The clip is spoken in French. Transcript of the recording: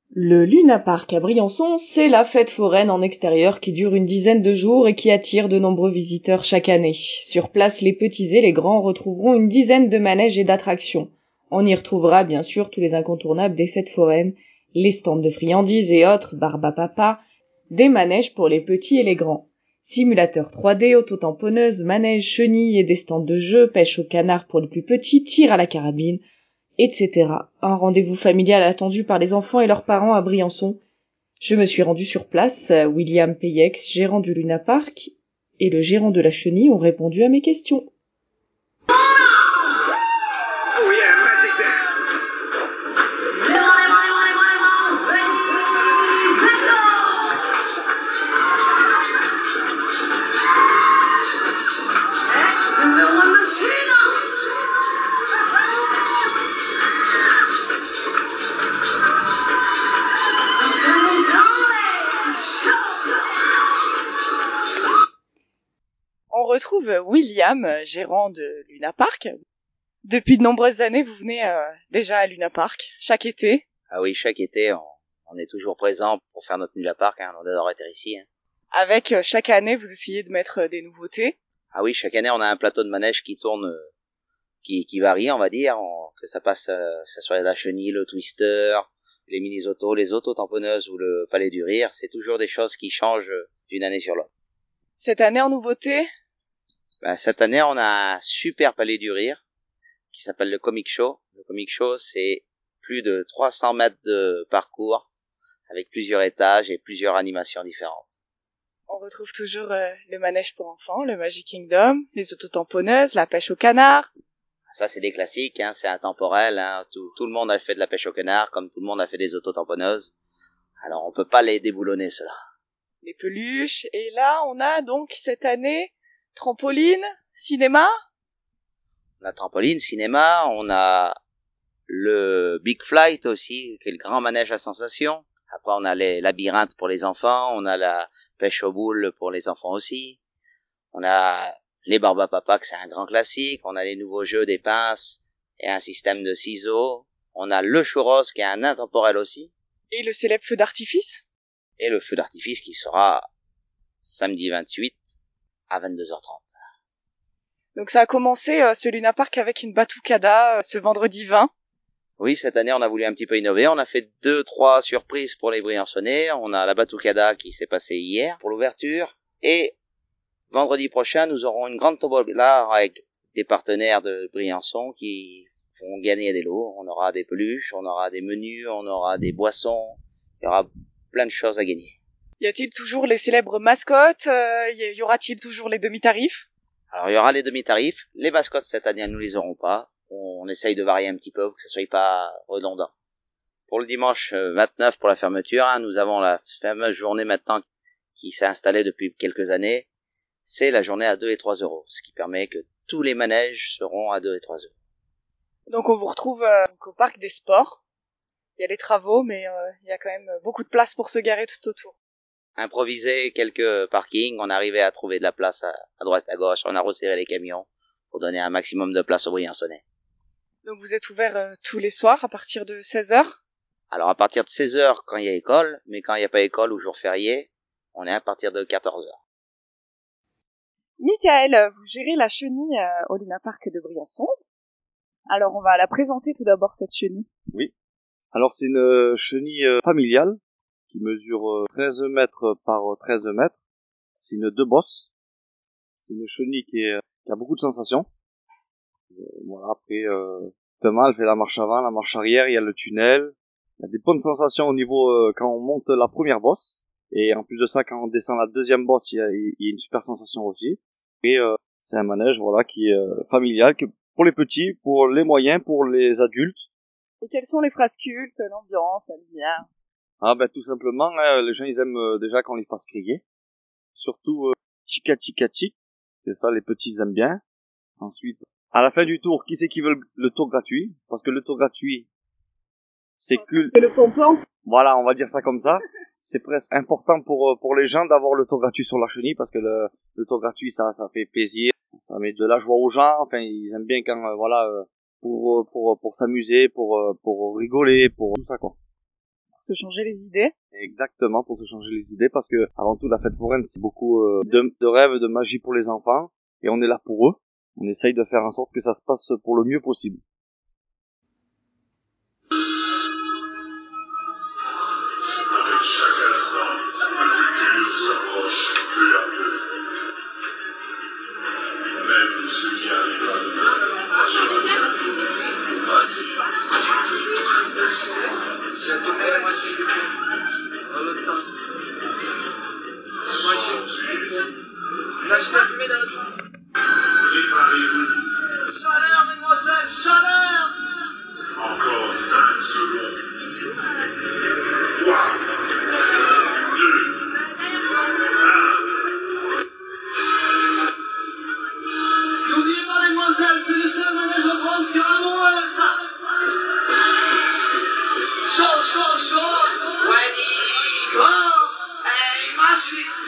Le Luna Park à Briançon, c'est la fête foraine en extérieur qui dure une dizaine de jours et qui attire de nombreux visiteurs chaque année. Sur place, les petits et les grands retrouveront une dizaine de manèges et d'attractions. On y retrouvera bien sûr tous les incontournables des fêtes foraines, les stands de friandises et autres, Barbapapa, des manèges pour les petits et les grands. Simulateurs 3D, autotamponneuses, manèges, chenilles et des stands de jeux, pêche au canard pour les plus petits, tir à la carabine, etc. Un rendez-vous familial attendu par les enfants et leurs parents à Briançon. Je me suis rendue sur place, William Payex, gérant du Luna Park, et le gérant de la chenille ont répondu à mes questions. Oh yeah, magic dance. On retrouve William, gérant de Luna Park. Depuis de nombreuses années, vous venez déjà à Luna Park, chaque été. Ah oui, chaque été, on est toujours présent pour faire notre Luna Park, hein, on adore être ici. Hein. Avec chaque année, vous essayez de mettre des nouveautés. Ah oui, chaque année, on a un plateau de manège qui tourne, qui varie, on va dire, que ça passe, que ça soit la chenille, le twister, les mini-autos, les auto-tamponneuses ou le palais du rire, c'est toujours des choses qui changent d'une année sur l'autre. Cette année en nouveauté, Cette année, on a un super palais du rire qui s'appelle le Comic Show. Le Comic Show, c'est plus de 300 mètres de parcours avec plusieurs étages et plusieurs animations différentes. on retrouve toujours le manège pour enfants, le Magic Kingdom, les autotamponneuses, la pêche au canard. Ça, c'est des classiques, hein, c'est intemporel. Hein. Tout le monde a fait de la pêche au canard, comme tout le monde a fait des autotamponneuses. Alors, on peut pas les déboulonner, ceux-là. Les peluches. Et là, on a donc cette année trampoline, cinéma. On a trampoline, cinéma, on a le Big Flight aussi, qui est le grand manège à sensations. Après, on a les labyrinthes pour les enfants, on a la pêche aux boules pour les enfants aussi. On a les Barbapapa, que c'est un grand classique. On a les nouveaux jeux des pinces et un système de ciseaux. On a le churros, qui est un intemporel aussi. Et le célèbre feu d'artifice. Et le feu d'artifice qui sera samedi 28 à 22h30. Donc ça a commencé ce Luna Park avec une batucada ce vendredi 20. Oui, cette année, on a voulu un petit peu innover. On a fait 2-3 surprises pour les Briançonnais. On a la batucada qui s'est passée hier pour l'ouverture. Et vendredi prochain, nous aurons une grande tombola avec des partenaires de Briançon qui vont gagner des lots. On aura des peluches, on aura des menus, on aura des boissons. Il y aura plein de choses à gagner. Y a-t-il toujours les célèbres mascottes y aura-t-il toujours les demi-tarifs? Alors, il y aura les demi-tarifs. Les mascottes, cette année, nous les aurons pas. On essaye de varier un petit peu pour que ça soit pas redondant. Pour le dimanche 29, pour la fermeture, hein, nous avons la fameuse journée maintenant qui s'est installée depuis quelques années. C'est la journée à 2 et 3 euros, ce qui permet que tous les manèges seront à 2 et 3 euros. Donc on vous retrouve au parc des sports. Il y a les travaux, mais il y a quand même beaucoup de place pour se garer tout autour. Improviser quelques parkings, on arrivait à trouver de la place à droite à gauche, on a resserré les camions pour donner un maximum de place aux Briançonnais. Donc vous êtes ouvert tous les soirs à partir de 16h? Alors à partir de 16h quand il y a école, mais quand il n'y a pas école ou jour férié, on est à partir de 14h. Michael, vous gérez la chenille au Luna Park de Briançon. Alors on va la présenter tout d'abord cette chenille. Oui. Alors c'est une chenille familiale qui mesure 13 mètres par 13 mètres. C'est une deux bosses. C'est une chenille qui a beaucoup de sensations. Voilà, après, notamment, elle fait la marche avant, la marche arrière, il y a le tunnel. Il y a des bonnes sensations au niveau quand on monte la première bosse. Et en plus de ça, quand on descend la deuxième bosse, il y a une super sensation aussi. Et c'est un manège voilà qui est familial, que pour les petits, pour les moyens, pour les adultes. Et quelles sont les phrases cultes, l'ambiance, elle vient? Ah ben tout simplement, hein, les gens ils aiment déjà qu'on les fasse crier. Surtout chica chica chic, c'est ça les petits aiment bien. Ensuite, à la fin du tour, qui c'est qui veut le tour gratuit? Parce que le tour gratuit, c'est que... C'est le pompon. Voilà, on va dire ça comme ça. C'est presque important pour les gens d'avoir le tour gratuit sur la chenille parce que le tour gratuit ça fait plaisir, ça met de la joie aux gens. Enfin, ils aiment bien quand pour s'amuser, pour rigoler, pour tout ça quoi. se changer les idées. Exactement, pour se changer les idées, parce que avant tout, la fête foraine, c'est beaucoup de rêves, de magie pour les enfants, et on est là pour eux. On essaye de faire en sorte que ça se passe pour le mieux possible. Avec chaque instant, le futur s'approche peu à peu. Même ce qui arrivera demain sera bientôt au passé. J'ai tourné la moitié du temps. Dans l'autre sens. Là, je vais fumer dans l'autre sens. Préparez-vous. Chaleur, mesdemoiselles, chaleur! Encore 5 secondes. 3, 2, 1. N'oubliez pas, mesdemoiselles, c'est le seul manège en France qui ramoueuse. Chaud, chaud, chaud. Wendy, go. Hey, Magic.